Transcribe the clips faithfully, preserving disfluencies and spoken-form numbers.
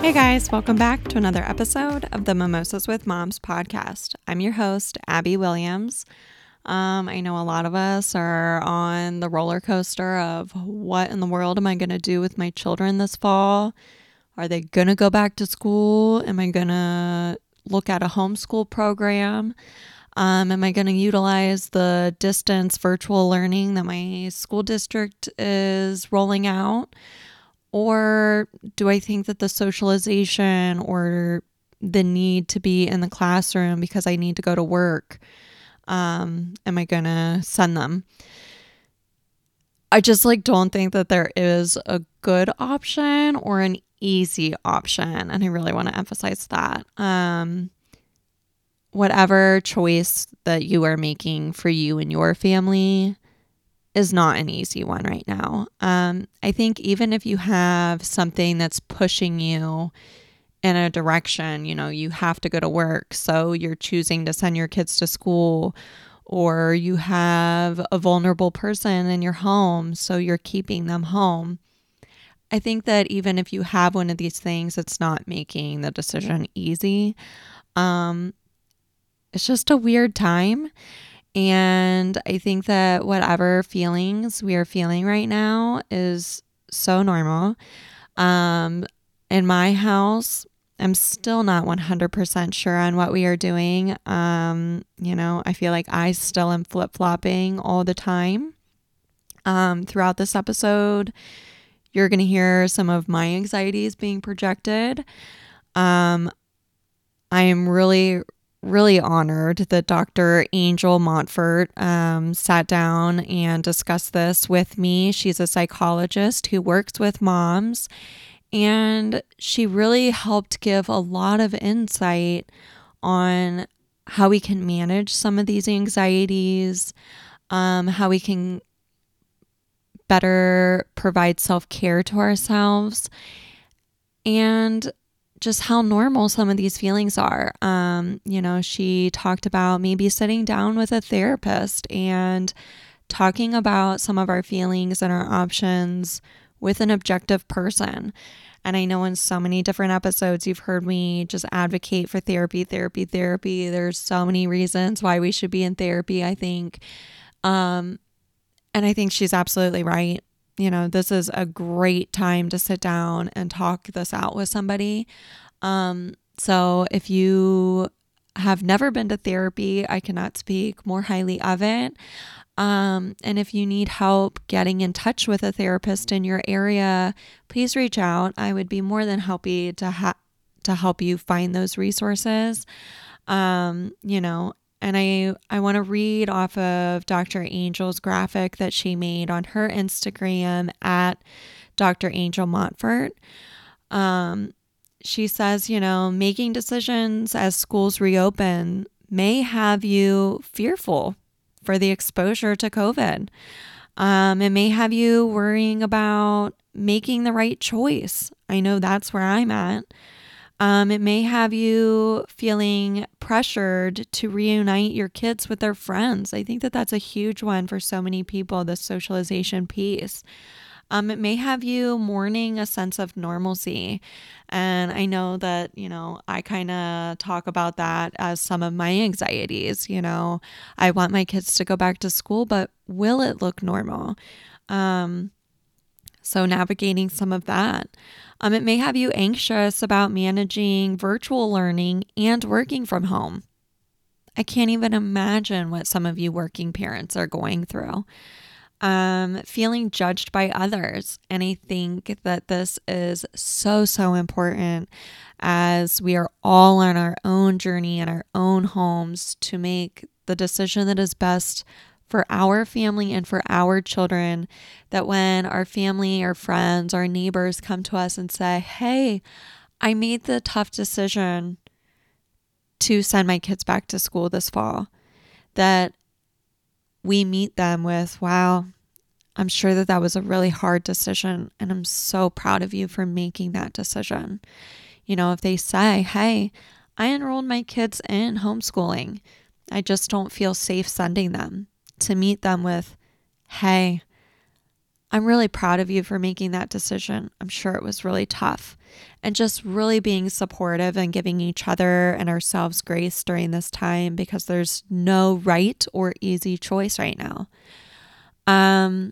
Hey guys, welcome back to another episode of the Mimosas with Moms podcast. I'm your host, Abby Williams. Um, I know a lot of us are on the roller coaster of what in the world am I going to do with my children this fall? Are they going to go back to school? Am I going to look at a homeschool program? Um, am I going to utilize the distance virtual learning that my school district is rolling out? Or do I think that the socialization or the need to be in the classroom because I need to go to work, um, am I going to send them? I just like don't think that there is a good option or an easy option. And I really want to emphasize that. Um, whatever choice that you are making for you and your family is not an easy one right now. Um, I think even if you have something that's pushing you in a direction, you know, you have to go to work, so you're choosing to send your kids to school, or you have a vulnerable person in your home, so you're keeping them home. I think that even if you have one of these things, it's not making the decision easy. Um, it's just a weird time. And I think that whatever feelings we are feeling right now is so normal. Um, in my house, I'm still not one hundred percent sure on what we are doing. Um, you know, I feel like I still am flip-flopping all the time. Um, throughout this episode, you're going to hear some of my anxieties being projected. Um, I am really really honored that Doctor Angel Montfort um, sat down and discussed this with me. She's a psychologist who works with moms, and she really helped give a lot of insight on how we can manage some of these anxieties, um, how we can better provide self-care to ourselves, and just how normal some of these feelings are. Um, you know, she talked about maybe sitting down with a therapist and talking about some of our feelings and our options with an objective person. And I know in so many different episodes, you've heard me just advocate for therapy, therapy, therapy. There's so many reasons why we should be in therapy, I think. Um, and I think she's absolutely right. You know, this is a great time to sit down and talk this out with somebody. Um, so if you have never been to therapy, I cannot speak more highly of it. Um, and if you need help getting in touch with a therapist in your area, please reach out. I would be more than happy to ha- to help you find those resources. Um, you know, and I, I want to read off of Doctor Angel's graphic that she made on her Instagram at Doctor Angel Montfort. Um, she says, you know, making decisions as schools reopen may have you fearful for the exposure to COVID. Um, it may have you worrying about making the right choice. I know that's where I'm at. Um, it may have you feeling pressured to reunite your kids with their friends. I think that that's a huge one for so many people, the socialization piece. Um, it may have you mourning a sense of normalcy. And I know that, you know, I kind of talk about that as some of my anxieties. You know, I want my kids to go back to school, but will it look normal? Um, so navigating some of that. Um, it may have you anxious about managing virtual learning and working from home. I can't even imagine what some of you working parents are going through. Um, feeling judged by others. And I think that this is so, so important as we are all on our own journey in our own homes to make the decision that is best for our family and for our children, that when our family, our friends, our neighbors come to us and say, hey, I made the tough decision to send my kids back to school this fall, that we meet them with, wow, I'm sure that that was a really hard decision, and I'm so proud of you for making that decision. You know, if they say, hey, I enrolled my kids in homeschooling, I just don't feel safe sending them, to meet them with, hey, I'm really proud of you for making that decision. I'm sure it was really tough. And just really being supportive and giving each other and ourselves grace during this time, because there's no right or easy choice right now. Um,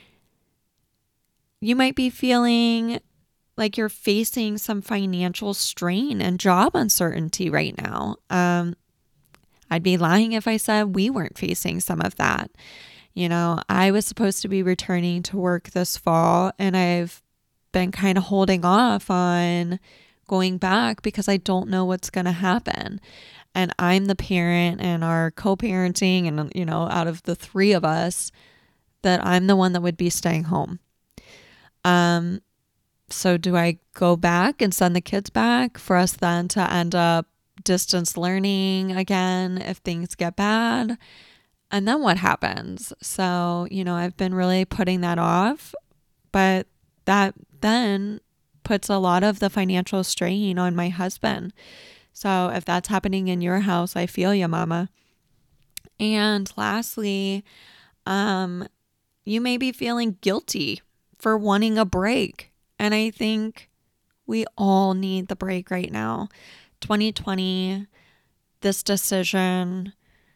you might be feeling like you're facing some financial strain and job uncertainty right now. Um, I'd be lying if I said we weren't facing some of that. You know, I was supposed to be returning to work this fall, and I've been kind of holding off on going back because I don't know what's going to happen. And I'm the parent and our co-parenting, and, you know, out of the three of us, that I'm the one that would be staying home. Um, so do I go back and send the kids back for us then to end up distance learning again if things get bad? And then what happens? So, you know, I've been really putting that off, but that then puts a lot of the financial strain on my husband. So if that's happening in your house, I feel you, mama. And lastly, um, you may be feeling guilty for wanting a break. And I think we all need the break right now. twenty twenty, this decision,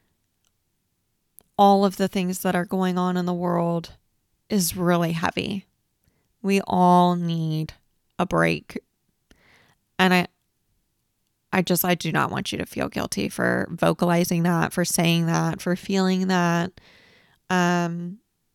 all of the things that are going on in the world is really heavy. We all need a break. And I I just I do not want you to feel guilty for vocalizing that, for saying that, for feeling that. Um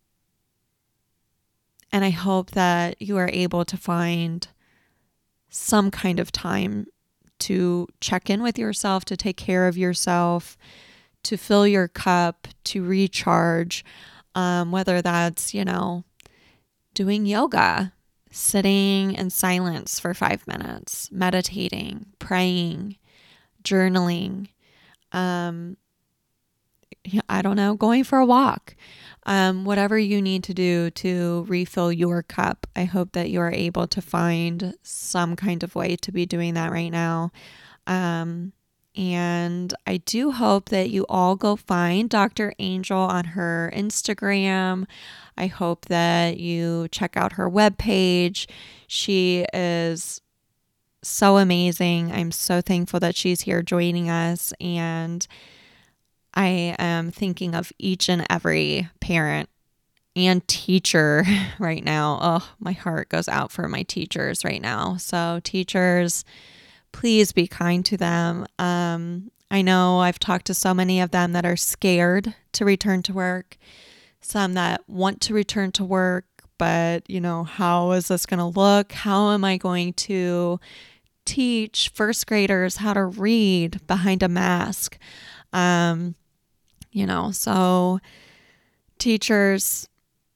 and I hope that you are able to find some kind of time to check in with yourself, to take care of yourself, to fill your cup, to recharge, um, whether that's, you know, doing yoga, sitting in silence for five minutes, meditating, praying, journaling, um, I don't know, going for a walk, um, whatever you need to do to refill your cup. I hope that you are able to find some kind of way to be doing that right now. Um, and I do hope that you all go find Doctor Angel on her Instagram. I hope that you check out her webpage. She is so amazing. I'm so thankful that she's here joining us. And I am thinking of each and every parent and teacher right now. Oh, my heart goes out for my teachers right now. So teachers, please be kind to them. Um, I know I've talked to so many of them that are scared to return to work, some that want to return to work, but, you know, how is this going to look? How am I going to teach first graders how to read behind a mask? Um, you know, so teachers,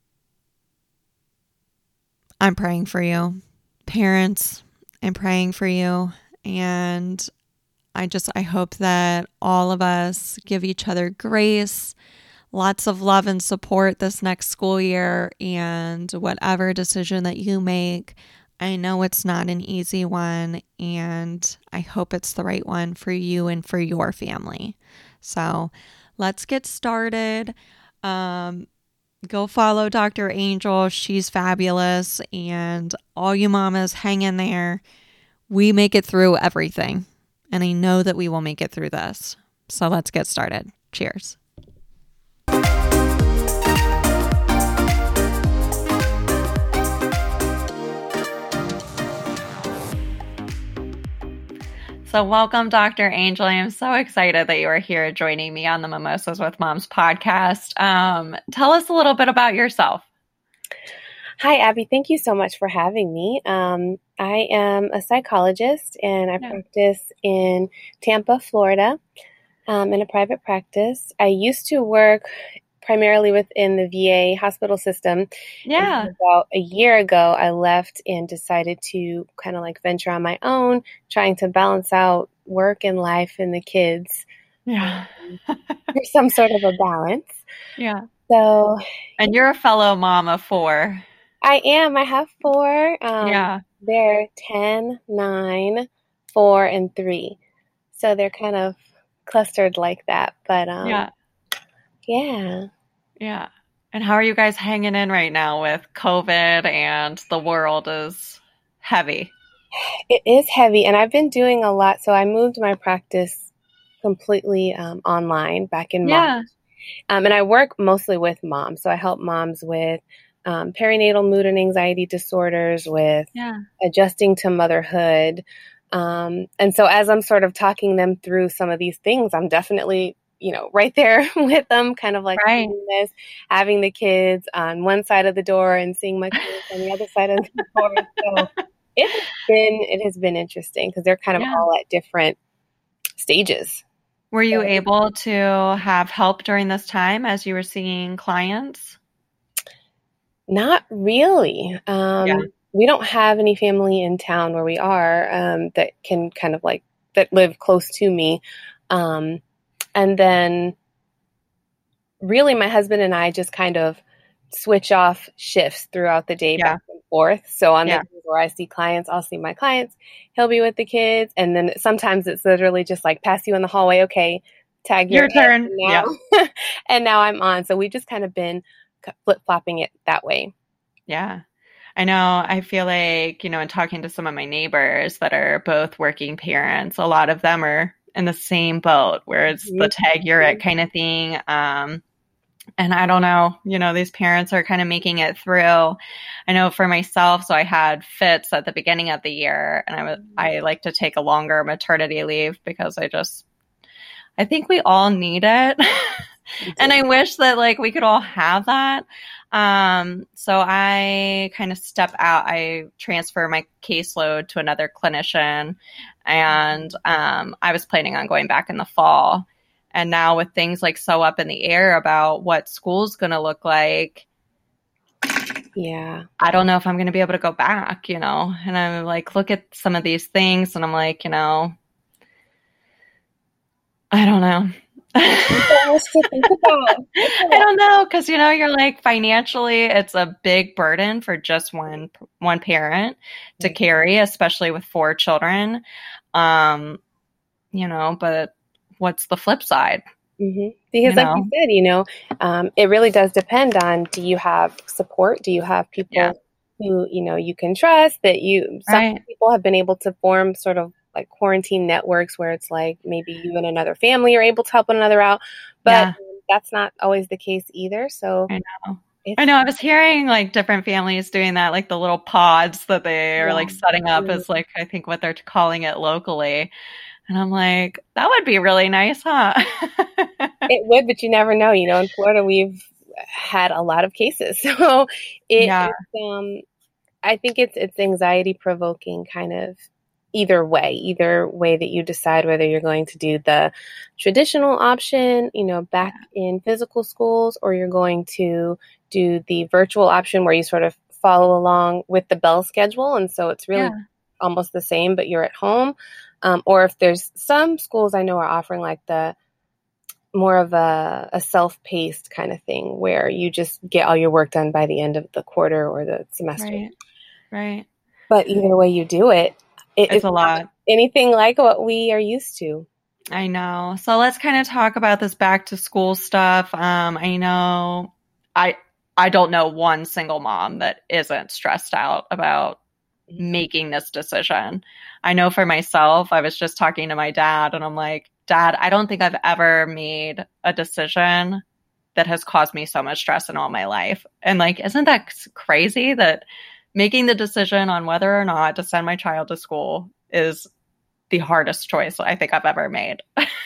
I'm praying for you. Parents, I'm praying for you. And I just, I hope that all of us give each other grace, lots of love and support this next school year, and whatever decision that you make, I know it's not an easy one, and I hope it's the right one for you and for your family. So let's get started. Um, go follow Doctor Angel. She's fabulous, and all you mamas, hang in there. We make it through everything. And I know that we will make it through this. So let's get started. Cheers. So welcome, Doctor Angel. I am so excited that you are here joining me on the Mimosas with Moms podcast. Um, tell us a little bit about yourself. Hi, Abby. Thank you so much for having me. Um, I am a psychologist, and I yeah. practice in Tampa, Florida, um, in a private practice. I used to work primarily within the V A hospital system. Yeah. And about a year ago, I left and decided to kind of like venture on my own, trying to balance out work and life and the kids. Yeah. um, for some sort of a balance. Yeah. So. And you're a fellow mom of four. I am. I have four. Um, yeah. They're ten, nine, four, and three. So they're kind of clustered like that. But um, yeah. Yeah. Yeah. And how are you guys hanging in right now with COVID and the world is heavy? It is heavy, and I've been doing a lot. So I moved my practice completely um, online back in March. Yeah. Um, and I work mostly with moms. So I help moms with um, perinatal mood and anxiety disorders, with Yeah. adjusting to motherhood. Um, and so as I'm sort of talking them through some of these things, I'm definitely, you know, right there with them, kind of like Right. seeing this, having the kids on one side of the door and seeing my kids on the other side of the door. So it has been, it has been interesting because they're kind of Yeah. all at different stages. Were you So, able to have help during this time as you were seeing clients? not really. Um, Yeah. we don't have any family in town where we are um, that can kind of like that live close to me. Um, and then really my husband and I just kind of switch off shifts throughout the day Yeah. back and forth. So on Yeah. the days where I see clients, I'll see my clients. He'll be with the kids. And then sometimes it's literally just like pass you in the hallway. Okay, tag your Your in. turn. And Yeah. now, and now I'm on. So we've just kind of been flip flopping it that way. Yeah. I know. I feel like, you know, in talking to some of my neighbors that are both working parents, a lot of them are in the same boat where it's the tag you're it kind of thing. Um, and I don't know, you know, these parents are kind of making it through. I know for myself, so I had fits at the beginning of the year, and I was I like to take a longer maternity leave because I just I think we all need it. And I wish that like we could all have that. Um, so I kind of step out. I transfer my caseload to another clinician, and um, I was planning on going back in the fall. And now with things like so up in the air about what school's going to look like, Yeah. I don't know if I'm going to be able to go back, you know. And I'm like, look at some of these things, and I'm like, you know, I don't know. So much to think about. I don't know, because you know you're like financially it's a big burden for just one one parent to carry, especially with four children. Um, you know, but what's the flip side? Mm-hmm. Because, You like know, you said, you know, um, it really does depend on, do you have support? Do you have people yeah, who, you know, you can trust, that you, some right, people have been able to form sort of like quarantine networks where it's like maybe you and another family are able to help one another out, but yeah, um, that's not always the case either. So I know. I it's, know. I was hearing like different families doing that, like the little pods that they are yeah, like setting up as like I think what they're calling it locally. And I'm like, that would be really nice, huh? it would, but you never know. You know, in Florida, we've had a lot of cases. So it, Yeah, it's, um, I think it's it's anxiety provoking kind of either way, either way that you decide whether you're going to do the traditional option, you know, back in physical schools, or you're going to do the virtual option where you sort of follow along with the bell schedule. And so it's really yeah, almost the same, but you're at home. Um, or if there's some schools I know are offering like the more of a, a self-paced kind of thing where you just get all your work done by the end of the quarter or the semester. right, right. But either way you do it, it It's is a not lot. anything like what we are used to. I know. So let's kind of talk about this back to school stuff. Um, I know I I don't know one single mom that isn't stressed out about making this decision. I know for myself, I was just talking to my dad and I'm like, Dad, I don't think I've ever made a decision that has caused me so much stress in all my life. And like, isn't that crazy that making the decision on whether or not to send my child to school is the hardest choice I think I've ever made?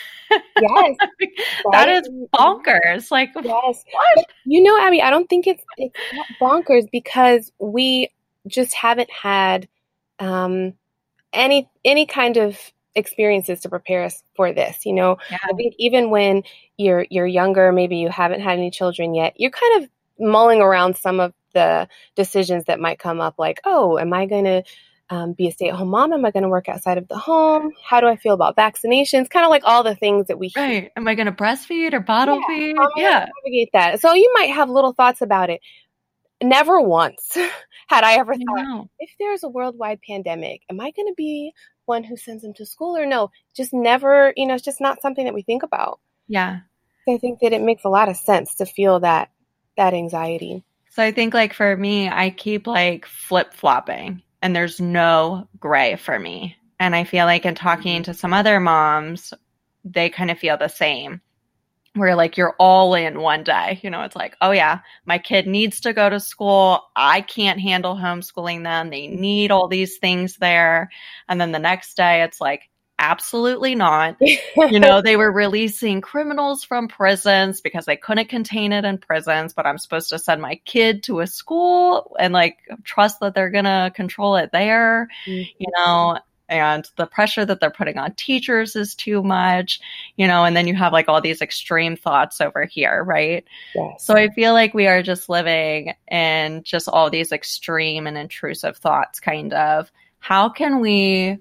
Yes, That right? is bonkers. Like, Yes. what? But you know, Abby, I don't think it's it's not bonkers because we just haven't had um, any any kind of experiences to prepare us for this. You know, Yeah. I think even when you're you're younger, maybe you haven't had any children yet, you're kind of mulling around some of the decisions that might come up, like, oh, am I going to um, be a stay-at-home mom? Am I going to work outside of the home? How do I feel about vaccinations? Kind of like all the things that we hear. Right. Am I going to breastfeed or Yeah, bottle feed? how am I going Yeah. to navigate that? So you might have little thoughts about it. Never once had I ever I thought, know. if there's a worldwide pandemic, am I going to be one who sends them to school or no? Just never, you know, it's just not something that we think about. Yeah. I think that it makes a lot of sense to feel that that anxiety. So I think like for me, I keep like flip flopping and there's no gray for me. And I feel like in talking to some other moms, they kind of feel the same. Where like you're all in one day, you know, it's like, oh yeah, my kid needs to go to school. I can't handle homeschooling them. They need all these things there. And then the next day it's like, absolutely not. You know, they were releasing criminals from prisons because they couldn't contain it in prisons, but I'm supposed to send my kid to a school and like trust that they're going to control it there, mm-hmm. you know, and the pressure that they're putting on teachers is too much, you know, and then you have like all these extreme thoughts over here, right? Yes. So I feel like we are just living in just all these extreme and intrusive thoughts, kind of. How can we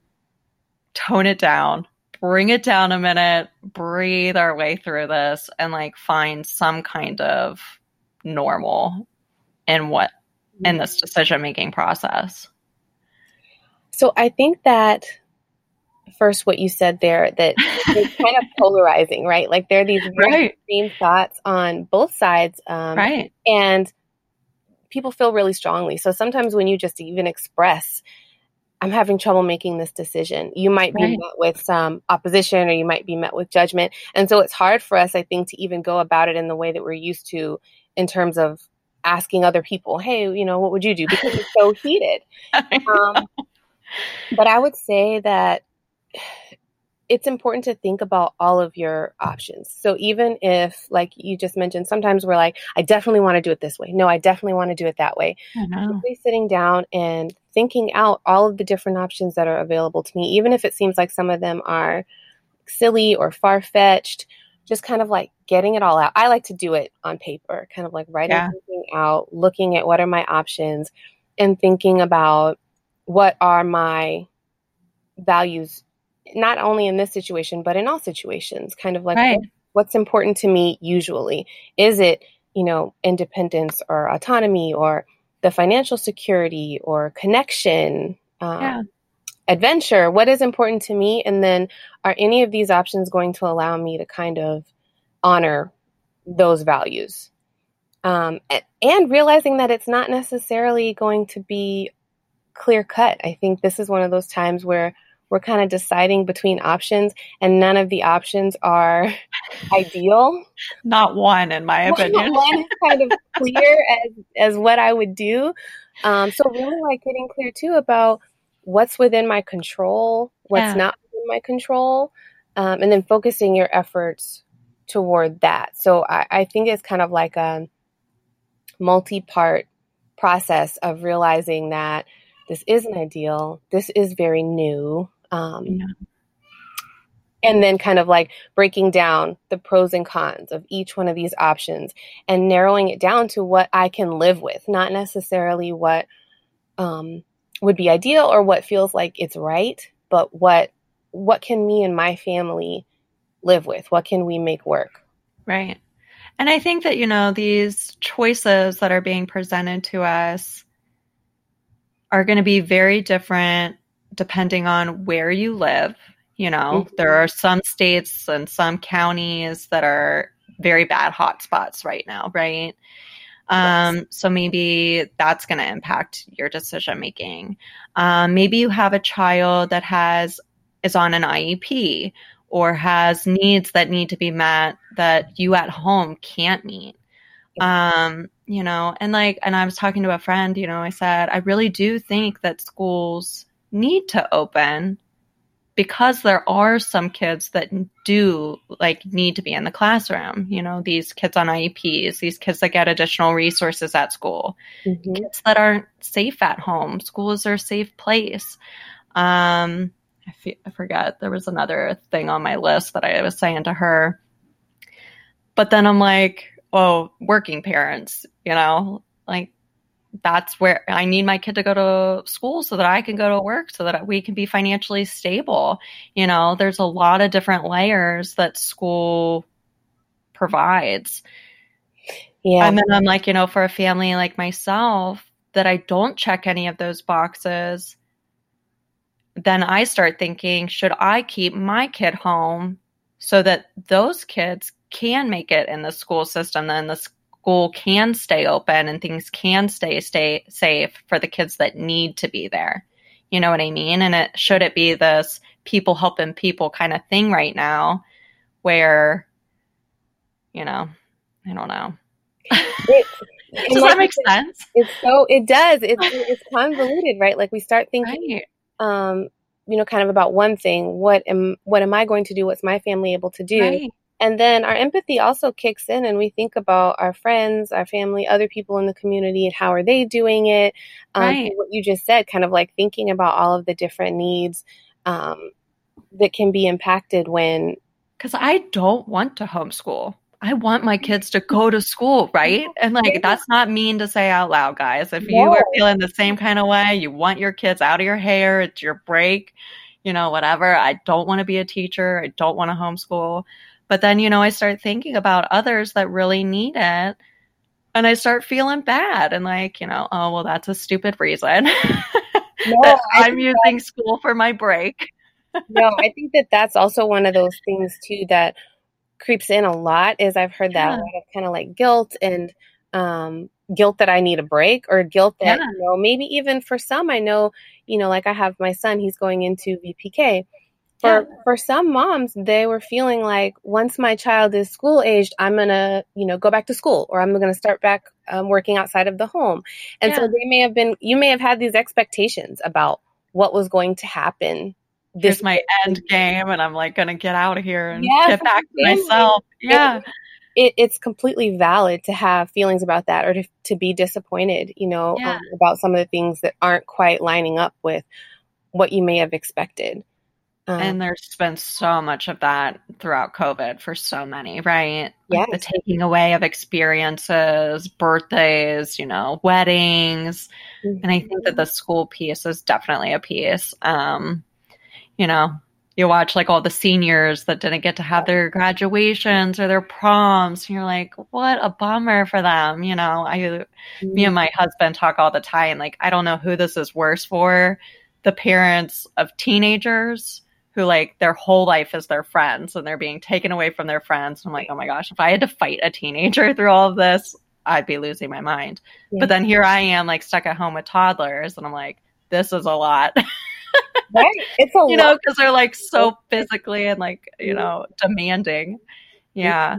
tone it down, bring it down a minute, breathe our way through this, and like find some kind of normal in what, in this decision-making process? So I think that first, what you said there, that it's kind of polarizing, right? Like there are these very right. extreme thoughts on both sides. Um, right. And people feel really strongly. So sometimes when you just even express, I'm having trouble making this decision, you might be right. met with some opposition or you might be met with judgment. And so it's hard for us, I think, to even go about it in the way that we're used to in terms of asking other people, hey, you know, what would you do? Because it's so heated. Um, But I would say that it's important to think about all of your options. So even if, like you just mentioned, sometimes we're like, I definitely want to do it this way. No, I definitely want to do it that way. Really sitting down and thinking out all of the different options that are available to me, even if it seems like some of them are silly or far-fetched, just kind of like getting it all out. I like to do it on paper, kind of like writing yeah. something out, looking at what are my options and thinking about what are my values, not only in this situation, but in all situations, kind of like right. what, what's important to me usually. Is it, you know, independence or autonomy or the financial security or connection, um, yeah. adventure? What is important to me? And then are any of these options going to allow me to kind of honor those values? Um, and, and realizing that it's not necessarily going to be clear cut. I think this is one of those times where we're kind of deciding between options and none of the options are ideal. Not one, in my opinion. One is kind of clear as, as what I would do. Um, so really like getting clear too about what's within my control, what's yeah. not within my control, um, and then focusing your efforts toward that. So I, I think it's kind of like a multi-part process of realizing that this isn't ideal. This is very new. Um, yeah. And then kind of like breaking down the pros and cons of each one of these options and narrowing it down to what I can live with, not necessarily what um, would be ideal or what feels like it's right, but what what can me and my family live with? What can we make work? Right. And I think that, you know, these choices that are being presented to us are going to be very different depending on where you live. You know, mm-hmm. there are some states and some counties that are very bad hotspots right now, right? Um, yes. So maybe that's going to impact your decision making. Um, maybe you have a child that has is on an I E P or has needs that need to be met that you at home can't meet. Um, you know, and like, and I was talking to a friend, you know, I said, I really do think that schools need to open because there are some kids that do like need to be in the classroom, you know, these kids on I E Ps, these kids that get additional resources at school, mm-hmm. kids that aren't safe at home. School is their safe place. Um, I, f- I forget, there was another thing on my list that I was saying to her, but then I'm like, oh, working parents, you know, like that's where I need my kid to go to school so that I can go to work so that we can be financially stable. You know, there's a lot of different layers that school provides. Yeah. And then I'm like, you know, for a family like myself that I don't check any of those boxes, then I start thinking, should I keep my kid home so that those kids can make it in the school system, then the school can stay open and things can stay stay safe for the kids that need to be there. You know what I mean? And it should it be this people helping people kind of thing right now where, you know, I don't know. It, Does like that make sense? It's so, it does. It's, it's convoluted, right? Like we start thinking, right. um, you know, kind of about one thing. What am, what am I going to do? What's my family able to do? Right. And then our empathy also kicks in and we think about our friends, our family, other people in the community and how are they doing it? Um, right. What you just said, kind of like thinking about all of the different needs um, that can be impacted when. Because I don't want to homeschool. I want my kids to go to school, right? And like, that's not mean to say out loud, guys. If you are feeling the same kind of way, you want your kids out of your hair, it's your break, you know, whatever. I don't want to be a teacher. I don't want to homeschool. But then, you know, I start thinking about others that really need it. And I start feeling bad and like, you know, oh, well, that's a stupid reason no, that I'm using that, school for my break. No, I think that that's also one of those things, too, that creeps in a lot is I've heard that yeah. a lot of kind of like guilt and um, guilt that I need a break or guilt that, yeah. you know, maybe even for some, I know, you know, like I have my son, he's going into V P K. For yeah. for some moms, they were feeling like once my child is school aged, I'm going to, you know, go back to school or I'm going to start back um, working outside of the home. And yeah. so they may have been, you may have had these expectations about what was going to happen. This is my end game and I'm like going to get out of here and yeah, get back to myself. Yeah. It, it, it's completely valid to have feelings about that or to, to be disappointed, you know, yeah. um, about some of the things that aren't quite lining up with what you may have expected. Um, and there's been so much of that throughout COVID for so many, right? Like yes. the taking away of experiences, birthdays, you know, weddings. Mm-hmm. And I think that the school piece is definitely a piece. Um, you know, you watch like all the seniors that didn't get to have their graduations or their proms. And you're like, what a bummer for them. You know, I, mm-hmm. me and my husband talk all the time. Like, I don't know who this is worse for. The parents of teenagers who like their whole life is their friends and they're being taken away from their friends. I'm like, oh my gosh, if I had to fight a teenager through all of this, I'd be losing my mind. Yeah. But then here I am like stuck at home with toddlers and I'm like, this is a lot. Right. It's a you lot. know, because they're like so physically and like, you know, demanding. Yeah. Mm-hmm.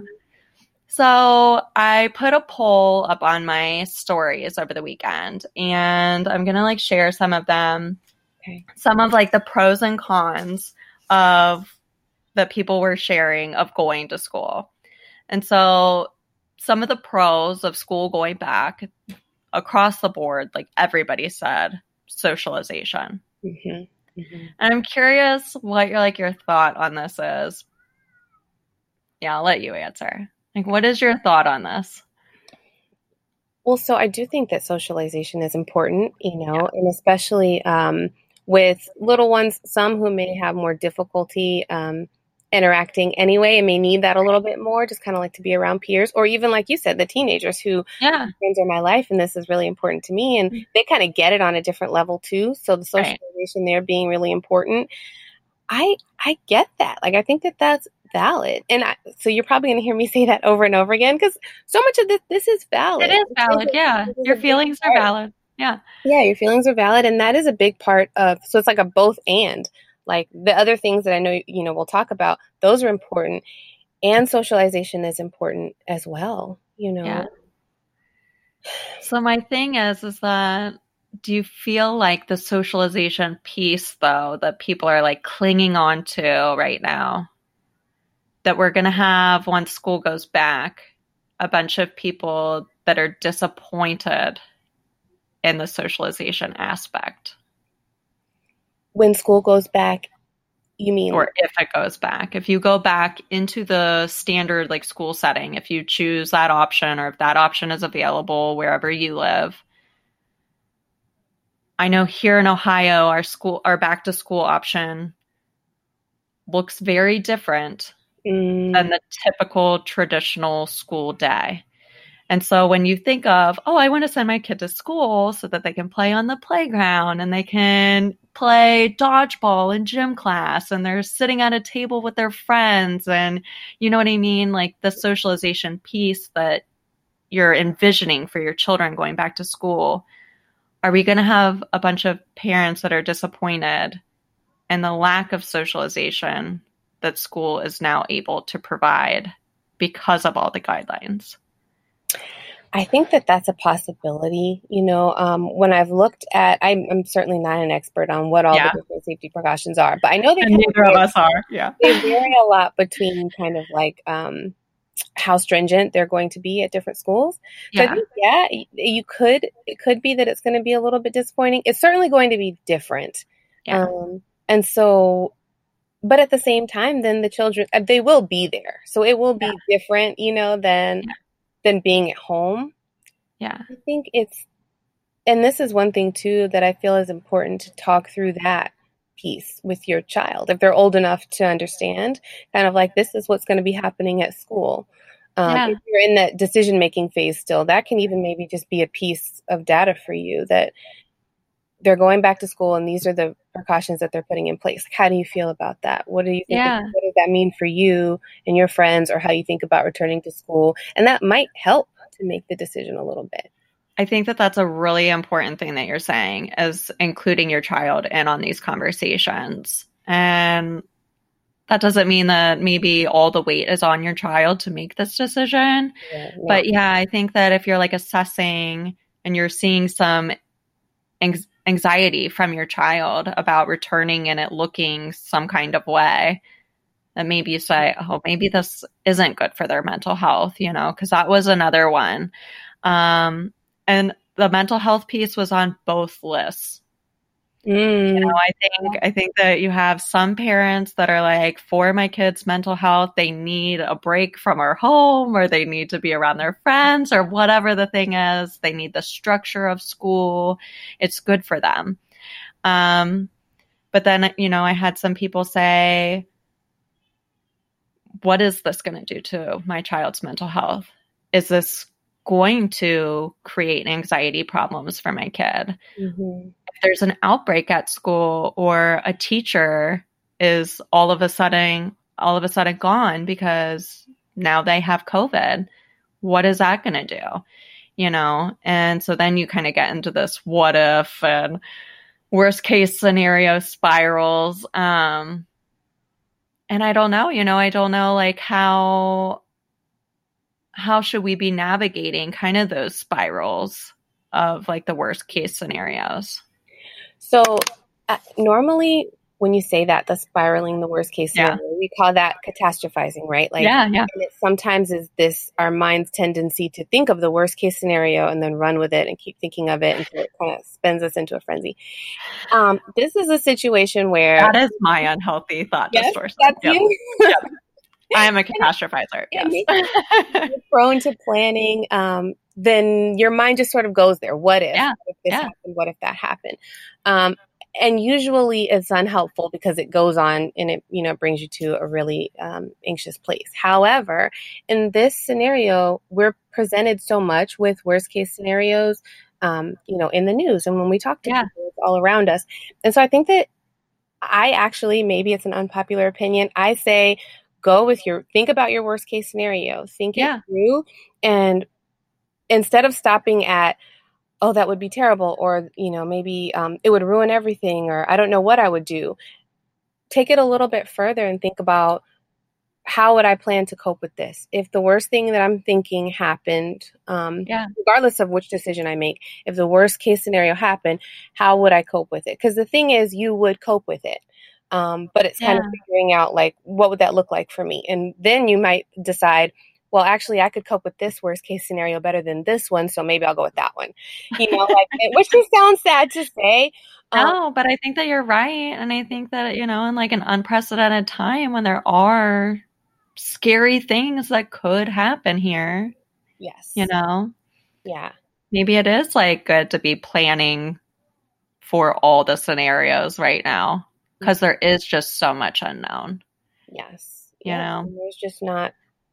So I put a poll up on my stories over the weekend and I'm going to like share some of them. Okay. Some of like the pros and cons of that people were sharing of going to school. And so some of the pros of school going back across the board, like everybody said, socialization. Mm-hmm. Mm-hmm. And I'm curious what your like your thought on this is. Yeah, I'll let you answer. Like, what is your thought on this? Well, so I do think that socialization is important, you know, yeah. and especially um, with little ones, some who may have more difficulty um, interacting anyway and may need that a little bit more, just kind of like to be around peers, or even like you said, the teenagers who yeah. friends are my life and this is really important to me. And they kind of get it on a different level too. So the socialization right. there being really important. I I get that. Like, I think that that's valid. And I, so you're probably going to hear me say that over and over again because so much of this, this is valid. It is valid. Yeah. Your feelings are valid. Yeah. Yeah. Your feelings are valid. And that is a big part of, so it's like a both and. Like the other things that I know, you know, we'll talk about, those are important. And socialization is important as well, you know. Yeah. So my thing is, is that do you feel like the socialization piece, though, that people are like clinging on to right now, that we're going to have once school goes back, a bunch of people that are disappointed in the socialization aspect? When school goes back, you mean? Or if it goes back. If you go back into the standard like school setting, if you choose that option or if that option is available wherever you live. I know here in Ohio, our school, our back to school option looks very different mm. than the typical traditional school day. And so when you think of, oh, I want to send my kid to school so that they can play on the playground and they can play dodgeball in gym class and they're sitting at a table with their friends and you know what I mean? Like the socialization piece that you're envisioning for your children going back to school, are we going to have a bunch of parents that are disappointed in the lack of socialization that school is now able to provide because of all the guidelines? I think that that's a possibility. You know, um, when I've looked at, I'm, I'm certainly not an expert on what all Yeah. the different safety precautions are, but I know they And kind neither of of vary, us are. Yeah. they vary a lot between kind of like um, how stringent they're going to be at different schools. So Yeah. I think, yeah, you could, it could be that it's going to be a little bit disappointing. It's certainly going to be different. Yeah. Um, and so, but at the same time, then the children, they will be there. So it will be yeah. different, you know, than, yeah. than being at home. Yeah. I think it's, and this is one thing too that I feel is important to talk through that piece with your child. If they're old enough to understand, kind of like, this is what's going to be happening at school. Um, yeah. If you're in that decision-making phase still, that can even maybe just be a piece of data for you that they're going back to school and these are the precautions that they're putting in place. How do you feel about that? What do you think? Yeah. What does that mean for you and your friends, or how you think about returning to school? And that might help to make the decision a little bit. I think that that's a really important thing that you're saying, is including your child in on these conversations. And that doesn't mean that maybe all the weight is on your child to make this decision. Yeah, yeah. But yeah, I think that if you're like assessing and you're seeing some anxiety from your child about returning and it looking some kind of way, that maybe you say, oh, maybe this isn't good for their mental health, you know, because that was another one. Um, and the mental health piece was on both lists. Mm. You know, I think I think that you have some parents that are like, for my kids' mental health, they need a break from our home, or they need to be around their friends, or whatever the thing is. They need the structure of school. It's good for them. Um, but then, you know, I had some people say, what is this going to do to my child's mental health? Is this going to create anxiety problems for my kid? Mm-hmm. If there's an outbreak at school, or a teacher is all of a sudden, all of a sudden gone because now they have COVID, what is that going to do? You know? And so then you kind of get into this what if and worst case scenario spirals. Um, and I don't know, you know, I don't know like how, how should we be navigating kind of those spirals of like the worst case scenarios? So uh, normally when you say that, the spiraling, the worst case scenario, yeah. we call that catastrophizing, right? Like, yeah, yeah. And it sometimes is this, our mind's tendency to think of the worst case scenario and then run with it and keep thinking of it until it kind of spins us into a frenzy. Um, this is a situation where... That is my unhealthy thought yes, distortion. That's yep. you? Yep. I am a catastrophizer. And yes. You're prone to planning. Um, then your mind just sort of goes there. What if? Yeah. What if this yeah. happened? What if that happened? Um, and usually it's unhelpful because it goes on and it, you know, brings you to a really um, anxious place. However, in this scenario, we're presented so much with worst case scenarios, um, you know, in the news and when we talk to yeah. people all around us. And so I think that I actually, maybe it's an unpopular opinion, I say, go with your, think about your worst case scenario, think yeah. it through. And instead of stopping at, oh, that would be terrible, or, you know, maybe um, it would ruin everything, or I don't know what I would do, take it a little bit further and think about, how would I plan to cope with this? If the worst thing that I'm thinking happened, um, yeah. regardless of which decision I make, if the worst case scenario happened, how would I cope with it? Because the thing is, you would cope with it. Um, but it's kind yeah. of figuring out, like, what would that look like for me? And then you might decide, well, actually, I could cope with this worst case scenario better than this one, so maybe I'll go with that one. You know, like, which just sounds sad to say. No, um, but I think that you're right. And I think that, you know, in like an unprecedented time when there are scary things that could happen here. Yes. You know? Yeah. Maybe it is like good to be planning for all the scenarios right now, because there is just so much unknown. Yes. You yeah. know? And there's just not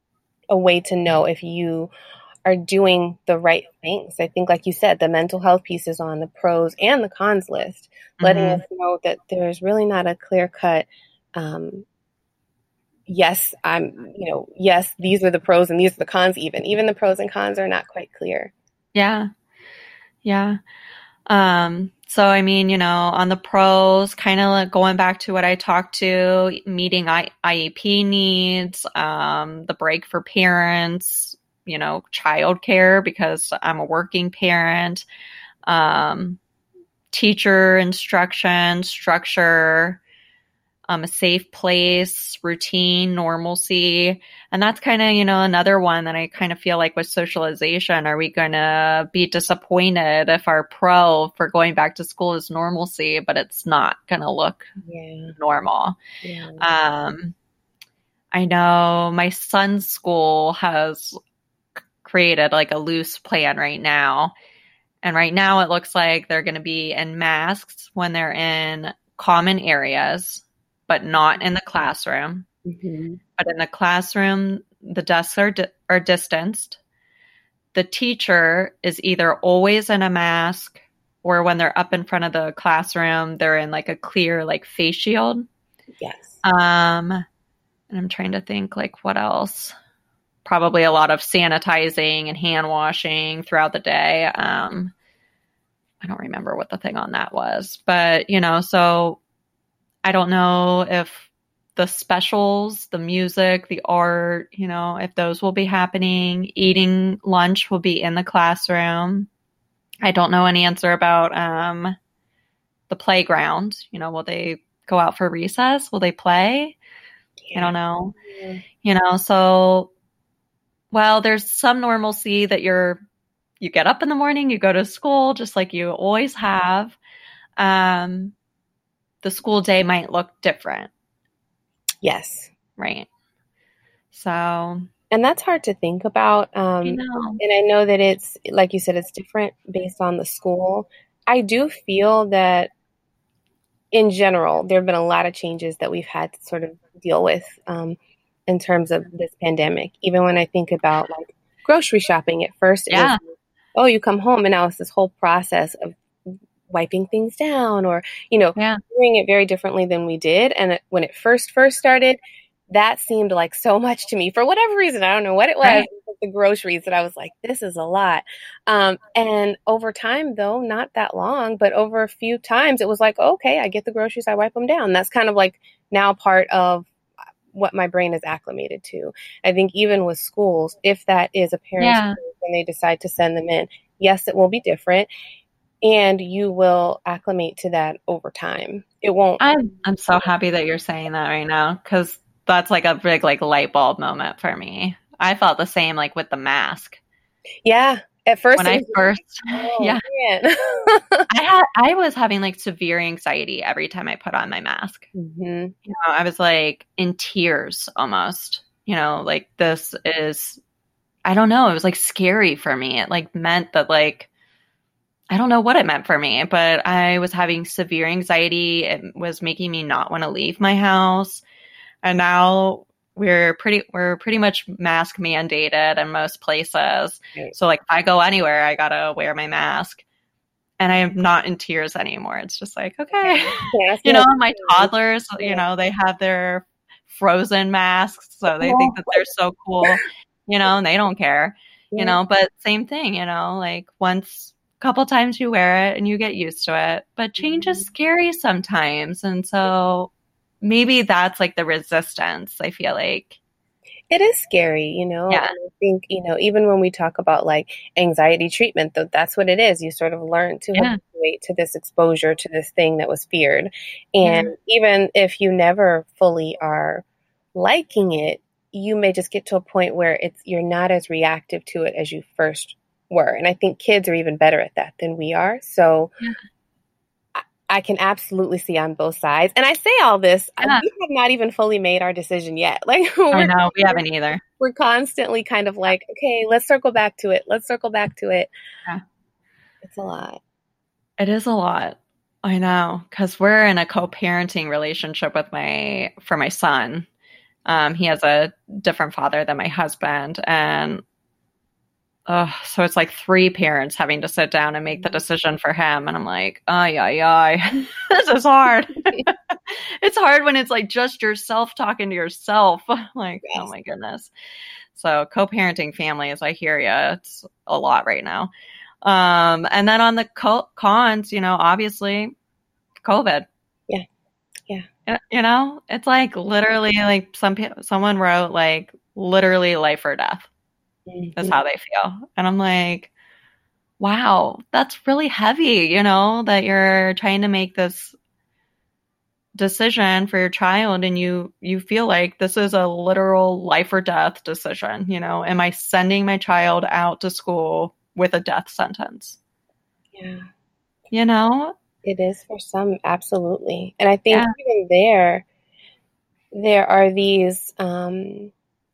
a way to know if you are doing the right things. I think, like you said, the mental health piece is on the pros and the cons list, letting mm-hmm. us know that there's really not a clear cut um, yes, I'm, you know, yes, these are the pros and these are the cons even. Even the pros and cons are not quite clear. Yeah. Yeah. Um, so, I mean, you know, on the pros, kind of like going back to what I talked to, meeting I- IEP needs, um, the break for parents, you know, childcare because I'm a working parent, um, teacher instruction, structure, um, a safe place, routine, normalcy. And that's kind of, you know, another one that I kind of feel like with socialization, are we going to be disappointed if our pro for going back to school is normalcy, but it's not going to look Yeah. normal? Yeah. Um, I know my son's school has created like a loose plan right now. And right now it looks like they're going to be in masks when they're in common areas, but not in the classroom. Mm-hmm. But in the classroom, the desks are di- are distanced. The teacher is either always in a mask, or when they're up in front of the classroom, they're in like a clear like face shield. Yes. Um, and I'm trying to think like what else. Probably a lot of sanitizing and hand washing throughout the day. Um, I don't remember what the thing on that was, but you know, so I don't know if the specials, the music, the art, you know, if those will be happening. Eating lunch will be in the classroom. I don't know any answer about um, the playground. You know, will they go out for recess? Will they play? Yeah. I don't know. Yeah. You know, so, well, there's some normalcy that you're, you get up in the morning, you go to school just like you always have. Um, the school day might look different. Yes. Right. So. And that's hard to think about. Um, I know. And I know that it's, like you said, it's different based on the school. I do feel that in general, there have been a lot of changes that we've had to sort of deal with um, in terms of this pandemic. Even when I think about like grocery shopping, at first it Yeah. was, oh, you come home and now it's this whole process of wiping things down or, you know, Yeah. doing it very differently than we did. And it, when it first first started, that seemed like so much to me for whatever reason. I don't know what it was. Right. The groceries that I was like, this is a lot. Um, and over time, though, not that long, but over a few times, it was like, okay, I get the groceries, I wipe them down. That's kind of like now part of what my brain is acclimated to. I think even with schools, if that is a parent's Yeah. choice and they decide to send them in, yes, it will be different. And you will acclimate to that over time. It won't. I'm I'm so happy that you're saying that right now, because that's like a big like light bulb moment for me. I felt the same like with the mask. Yeah. At first, When it I was first, like, oh, yeah, man. I had I was having like severe anxiety every time I put on my mask. hmm You know, I was like in tears almost. You know, like this is, I don't know. It was like scary for me. It like meant that like, I don't know what it meant for me, but I was having severe anxiety. It was making me not want to leave my house. And now we're pretty, we're pretty much mask mandated in most places. Right. So like if I go anywhere, I gotta wear my mask. And I'm not in tears anymore. It's just like, okay. Yeah, You know, my toddlers, you know, they have their Frozen masks. So they think that they're so cool, you know, and they don't care, Yeah. you know, but same thing, you know, like once, a couple times you wear it and you get used to it, but change is scary sometimes. And so maybe that's like the resistance, I feel like. It is scary, you know. Yeah. And I think, you know, even when we talk about like anxiety treatment, though, that's what it is. You sort of learn to Yeah. habituate to this exposure to this thing that was feared. And Yeah. even if you never fully are liking it, you may just get to a point where it's you're not as reactive to it as you first were. And I think kids are even better at that than we are. So Yeah. I can absolutely see on both sides. And I say all this, Yeah. we have not even fully made our decision yet. Like I we're, know, we haven't either. we're constantly kind of like, okay, let's circle back to it. Let's circle back to it. Yeah. It's a lot. It is a lot. I know, because we're in a co-parenting relationship with my, for my son. Um, he has a different father than my husband. And uh, so it's like three parents having to sit down and make the decision for him. And I'm like, ay, ay, ay, this is hard. it's hard when it's like just yourself talking to yourself. Like, Yes. oh my goodness. So co-parenting families, I hear you. It's a lot right now. Um, and then on the co- cons, you know, obviously COVID. Yeah. Yeah. You know, it's like literally like some pe- someone wrote like literally life or death Mm-hmm. is how they feel. And I'm like, wow, that's really heavy, you know, that you're trying to make this decision for your child and you you feel like this is a literal life or death decision, you know. Am I sending my child out to school with a death sentence? Yeah. You know? It is for some, absolutely. And I think Yeah. even there, there are these um,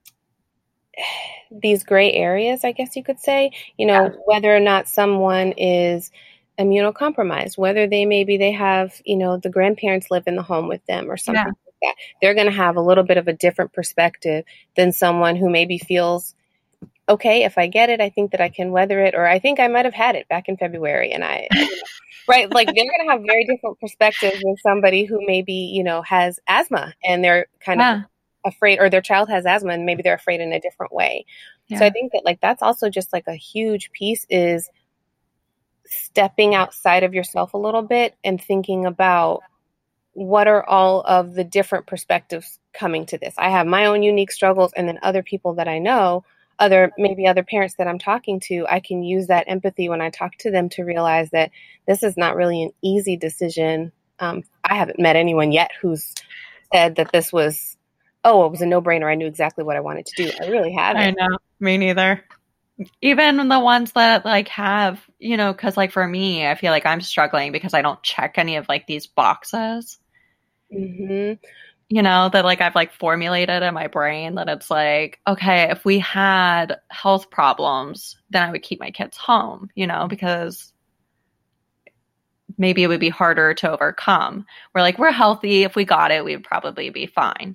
these gray areas, I guess you could say, you know, Yeah. whether or not someone is immunocompromised, whether they maybe they have, you know, the grandparents live in the home with them or something Yeah. like that. They're going to have a little bit of a different perspective than someone who maybe feels, okay, if I get it, I think that I can weather it, or I think I might have had it back in February and I, you know, right? Like they're going to have very different perspectives than somebody who maybe, you know, has asthma and they're kind Yeah. of afraid, or their child has asthma and maybe they're afraid in a different way. Yeah. So I think that like that's also just like a huge piece is stepping outside of yourself a little bit and thinking about what are all of the different perspectives coming to this. I have my own unique struggles, and then other people that I know, other maybe other parents that I'm talking to, I can use that empathy when I talk to them to realize that this is not really an easy decision. Um, I haven't met anyone yet who's said that this was, oh, it was a no-brainer. I knew exactly what I wanted to do. I really haven't. I know. Me neither. Even the ones that like have, you know, because like for me, I feel like I'm struggling because I don't check any of like these boxes. Mm-hmm. You know, that like I've like formulated in my brain that it's like, okay, if we had health problems, then I would keep my kids home, you know, because maybe it would be harder to overcome. We're like, we're healthy. If we got it, we would probably be fine.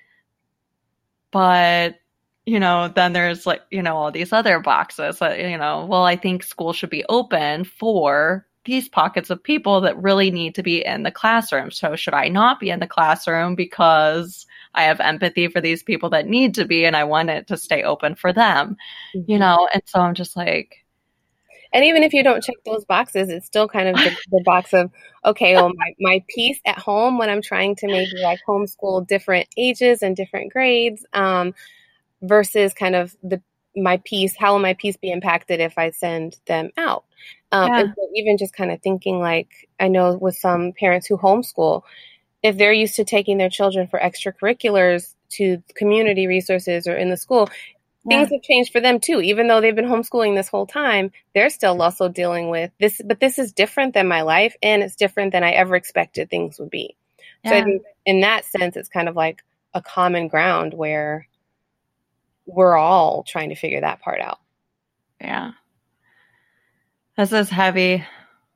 But, you know, then there's like, you know, all these other boxes that, you know, well, I think school should be open for these pockets of people that really need to be in the classroom. So should I not be in the classroom because I have empathy for these people that need to be and I want it to stay open for them, Mm-hmm. you know? And so I'm just like, and even if you don't check those boxes, it's still kind of the, the box of, okay, well, my, my piece at home when I'm trying to maybe like homeschool different ages and different grades, um, versus kind of the my piece, how will my piece be impacted if I send them out? Um, yeah. And so even just kind of thinking like, I know with some parents who homeschool, if they're used to taking their children for extracurriculars to community resources or in the school, yeah. things have changed for them too. Even though they've been homeschooling this whole time, they're still also dealing with this, but this is different than my life and it's different than I ever expected things would be. Yeah. So I think in that sense, it's kind of like a common ground where we're all trying to figure that part out. Yeah. This is heavy.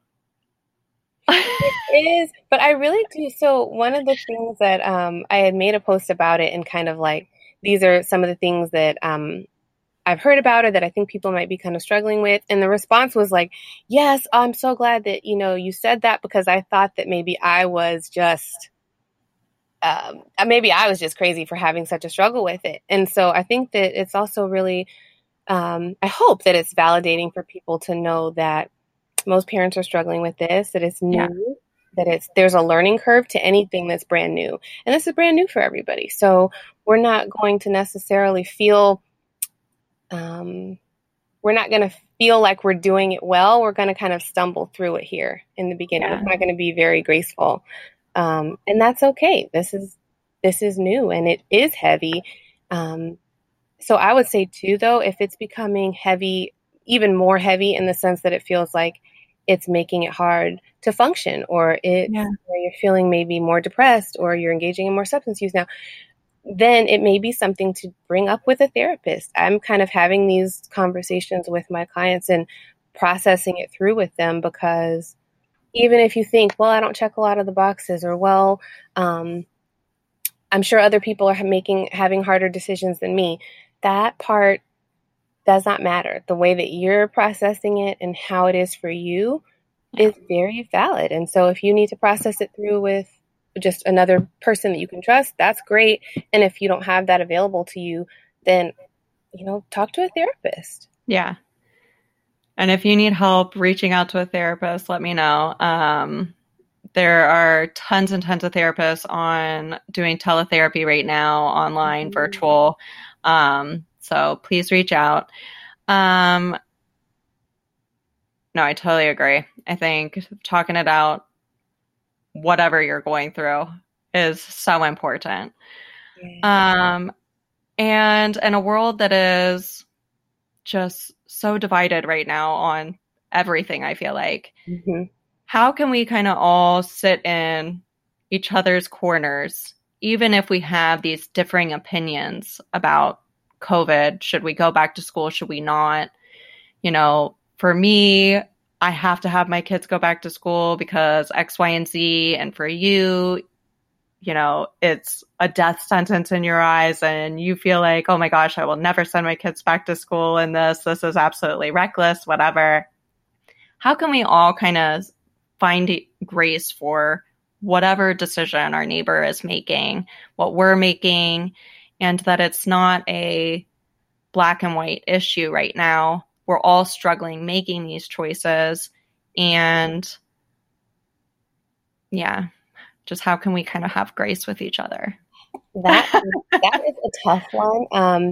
It is, but I really do. So one of the things that um, I had made a post about it and kind of like, these are some of the things that um, I've heard about or that I think people might be kind of struggling with. And the response was like, yes, I'm so glad that, you know, you said that because I thought that maybe I was just, um, maybe I was just crazy for having such a struggle with it. And so I think that it's also really, um, I hope that it's validating for people to know that most parents are struggling with this, that it's new, yeah. that it's, there's a learning curve to anything that's brand new. And this is brand new for everybody. So we're not going to necessarily feel, um, we're not going to feel like we're doing it well. We're going to kind of stumble through it here in the beginning. Yeah. It's not going to be very graceful. Um, and that's okay. This is, this is new and it is heavy. Um, so I would say too, though, if it's becoming heavy, even more heavy in the sense that it feels like it's making it hard to function, or it's yeah. or you're feeling maybe more depressed, or you're engaging in more substance use now, then it may be something to bring up with a therapist. I'm kind of having these conversations with my clients and processing it through with them, because even if you think, well, I don't check a lot of the boxes, or, well, um, I'm sure other people are making, having harder decisions than me, that part does not matter. The way that you're processing it and how it is for you yeah. is very valid. And so if you need to process it through with just another person that you can trust, that's great. And if you don't have that available to you, then, you know, talk to a therapist. Yeah. And if you need help reaching out to a therapist, let me know. Um, there are tons and tons of therapists on doing teletherapy right now, online, mm-hmm. virtual. Um, so please reach out. Um, no, I totally agree. I think talking it out, whatever you're going through, is so important. Yeah. Um, and in a world that is just so divided right now on everything, I feel like, mm-hmm. how can we kind of all sit in each other's corners, even if we have these differing opinions about COVID? Should we go back to school? Should we not? You know, for me, I have to have my kids go back to school because X, Y, and Z. And for you, you know, it's a death sentence in your eyes and you feel like, oh my gosh, I will never send my kids back to school in this. This is absolutely reckless, whatever. How can we all kind of find grace for whatever decision our neighbor is making, what we're making, and that it's not a black and white issue right now. We're all struggling making these choices. And yeah, just how can we kind of have grace with each other? That, that is a tough one. Um,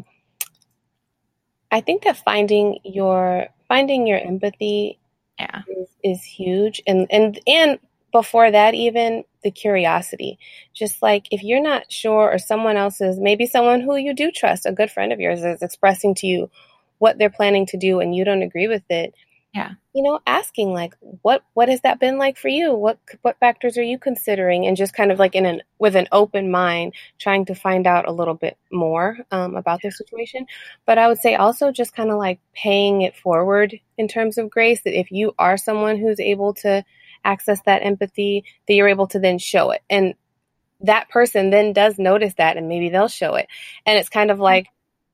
I think that finding your, finding your empathy yeah. is, is huge. And, and, and before that, even the curiosity, just like if you're not sure or someone else is, maybe someone who you do trust, a good friend of yours is expressing to you what they're planning to do and you don't agree with it. Yeah. You know, asking like, what, what has that been like for you? What, what factors are you considering? And just kind of like in an, with an open mind, trying to find out a little bit more um, about their situation. But I would say also just kind of like paying it forward in terms of grace, that if you are someone who's able to access that empathy, that you're able to then show it. And that person then does notice that and maybe they'll show it. And it's kind of like,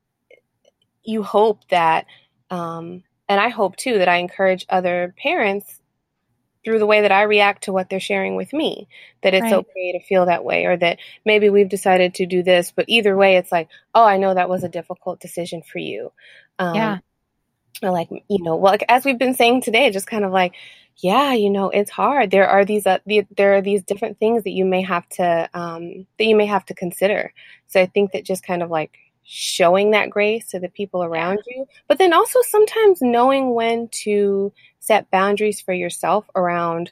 you hope that, um, and I hope too that I encourage other parents through the way that I react to what they're sharing with me, that it's right. okay to feel that way, or that maybe we've decided to do this, but either way, it's like, oh, I know that was a difficult decision for you. Um, yeah. Or like, you know, well, like, as we've been saying today, just kind of like, yeah, you know, it's hard. There are these, uh, the, there are these different things that you may have to, um, that you may have to consider. So I think that just kind of like showing that grace to the people around you, but then also sometimes knowing when to set boundaries for yourself around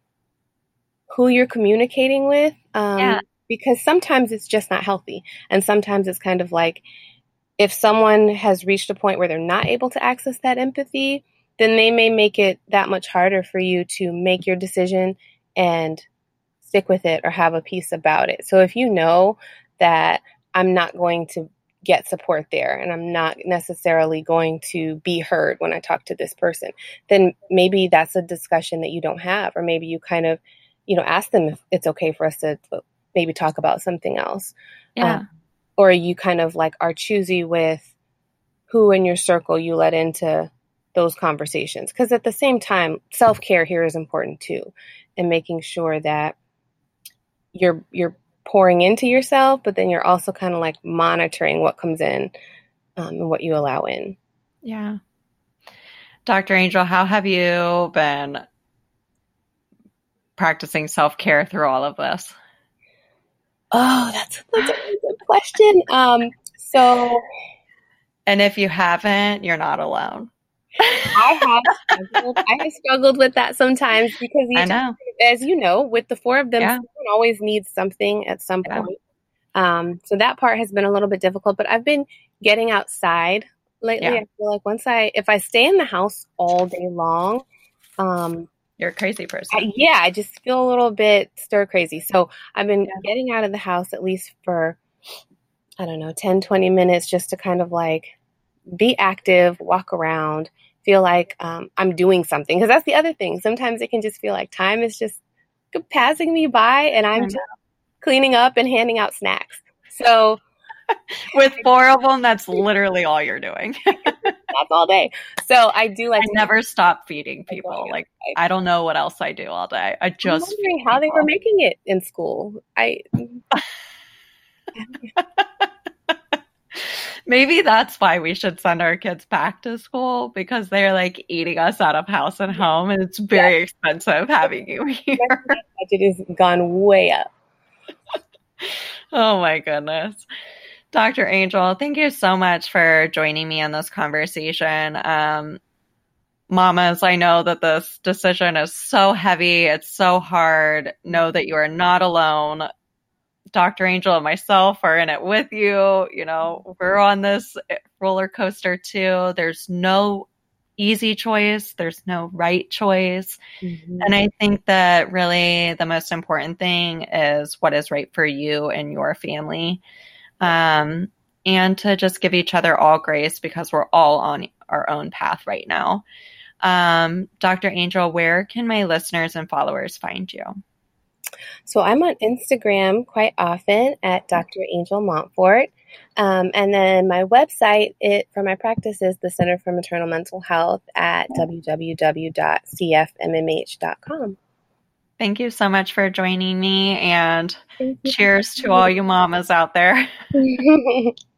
who you're communicating with. Um, yeah. Because sometimes it's just not healthy. And sometimes it's kind of like, if someone has reached a point where they're not able to access that empathy, then they may make it that much harder for you to make your decision and stick with it or have a peace about it. So if you know that I'm not going to get support there and I'm not necessarily going to be heard when I talk to this person, then maybe that's a discussion that you don't have, or maybe you kind of, you know, ask them if it's okay for us to maybe talk about something else. Yeah. Um, or you kind of like are choosy with who in your circle you let into those conversations. Because at the same time, self-care here is important too, and making sure that you're you're pouring into yourself, but then you're also kind of like monitoring what comes in um, and what you allow in. Yeah. Doctor Angel, how have you been practicing self-care through all of this? Oh, that's, that's a really good question. Um, so, and if you haven't, you're not alone. I have struggled. I have struggled with that sometimes because, each, I know. as you know, with the four of them, yeah. someone always needs something at some yeah. point. Um, so that part has been a little bit difficult, but I've been getting outside lately. Yeah. I feel like once I, if I stay in the house all day long, um, you're a crazy person. I, yeah, I just feel a little bit stir crazy. So I've been yeah. getting out of the house at least for, I don't know, ten, twenty minutes just to kind of like be active, walk around, feel like um, I'm doing something. Because that's the other thing. Sometimes it can just feel like time is just passing me by and I'm just cleaning up and handing out snacks. So With four of them, that's literally all you're doing. That's all day. So I do like I to never stop feeding people. Like, I don't know what else I do all day. I just I'm wondering how they were making it in school. I Maybe that's why we should send our kids back to school, because they're like eating us out of house and home, and it's very yeah. expensive having you here. My budget has gone way up. Oh my goodness. Doctor Angel, thank you so much for joining me in this conversation. Um, mamas, I know that this decision is so heavy. It's so hard. Know that you are not alone. Doctor Angel and myself are in it with you. You know, we're on this roller coaster too. There's no easy choice. There's no right choice. Mm-hmm. And I think that really the most important thing is what is right for you and your family. Um, and to just give each other all grace, because we're all on our own path right now. Um, Doctor Angel, where can my listeners and followers find you? So I'm on Instagram quite often at Doctor Angel Montfort. Um, and then my website it, for my practice is the Center for Maternal Mental Health at w w w dot c f m m h dot com. Thank you so much for joining me, and cheers to all you mamas out there.